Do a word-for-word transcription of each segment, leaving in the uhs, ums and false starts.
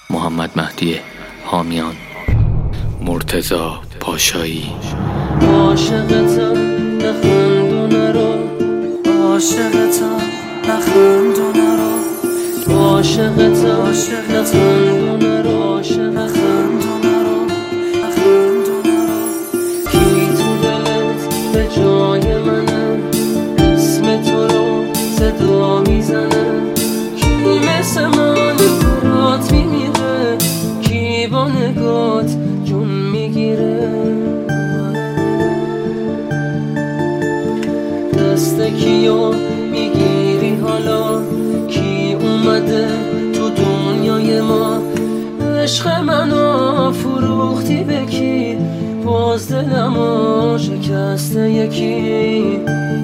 محمد مهدی حامیان، مرتضی پاشایی. عاشقتم نخند و نرو، عاشقتم نخند و نرو، عاشقتم نخند و نرو، نخند و نرو، نخند و نرو. کی تو دلت به جای منه، اسم تو رو صدا میزنه، کی مثل من برات میمیره، کی با نگات جون میگیره. دست کیو میگیری حالا، کی اومده تو دنیای ما، عشق منو فروختی به کی، باز دلمو شکسته یکی.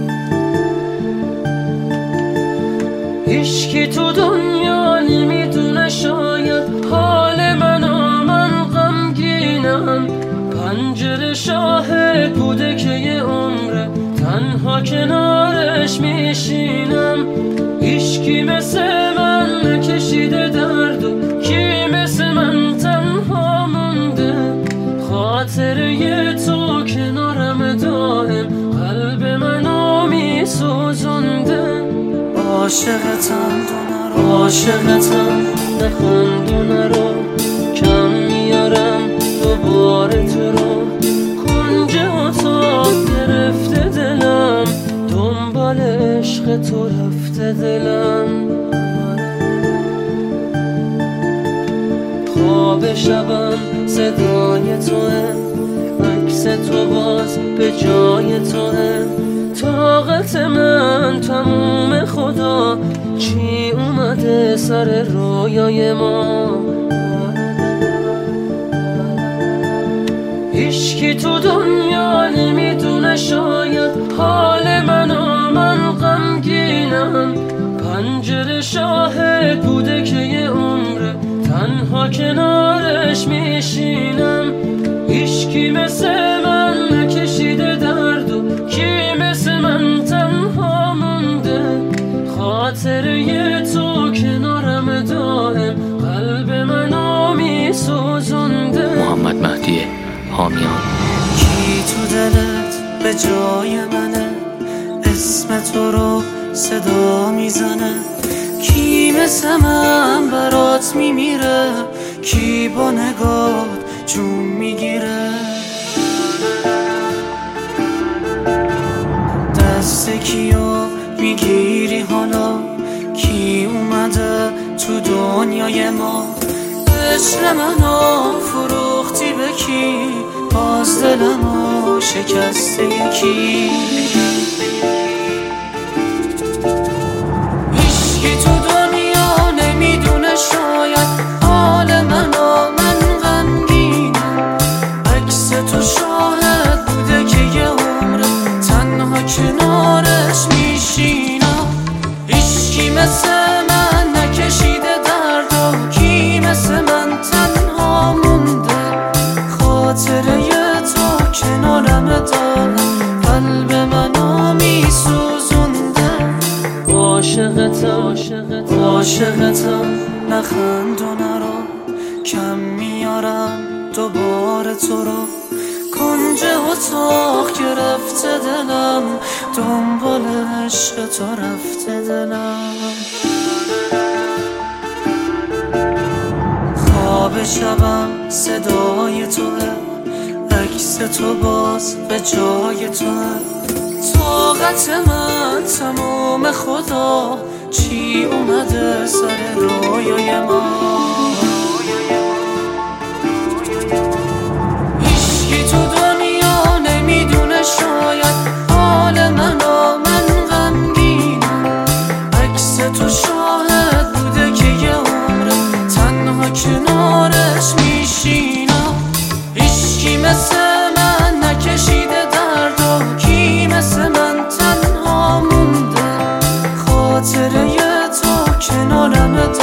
هیچکی تو دنیا نمیدونه شاید حال منو، من غمگینم، پنجره شاهد بوده که یه عمره تنها کنارش میشینم. هیچکی مثل من نکشیده درد و کی مثل من تنها مونده، خاطره تو کنارم دائم قلب منو میسوزونده. عاشقتم دو نرو، عاشقتم نخند و نرو، کم میارم دوباره تو رو، کنج اتاق گرفته دلم، دنبال عشق تو رفته دلم. خواب شبم صدای توه، عکس تو باز به جای توه، طاقت من تموم خدا، چی اومده سر رویای ما. هیچکی تو دنیا نمیدونه شاید حال منو، من غمگینم، پنجره شاهد بوده که یه عمره تنها کنارش میشینم. هیچکی مثل من نکشیده درد و کی مثل من تنها مونده، خاطره تو کنارم دائم قلب منو میسوزونده. محمد مهدی حامیان. کی تو دلت به جای منه، اسم تو رو صدا میزنه، کی مثل من برات میمیره، کی با نگات جون میگیره. دست کیو میگیری حالا، کی اومده تو دنیای ما، عشق منو فروختی به کی، باز دلمو شکسته یکی. هیچکی تو دنیا نمیدونه شاید حال منو، من غمگینم، عکس تو شاهد بوده که یه عمره تنها کنارش میشینم. هیچکی مثل من نکشیده درد و کی مثل من تنها مونده، خاطره تو کنارم دارم قلب منو میسوزونده. عاشقتم عاشقتم نخند و نرو، کم میارم دوباره تو رو، کنج اتاق گرفته دلم، دنبال عشق تو رفته دلم. خواب شبم صدای توه، عکس تو باز به جای توه، طاقت من تموم خدا، چی اومده سر رویای ما. هیچکی تو دنیا نمیدونه شاید حال منو، من غمگینم، عکس تو شاهد بوده که یه عمره تنها کنارش میشینم. هیچکی مثل من نکشیده درد و کی مثل من تنها مونده، خاطره تو کنارم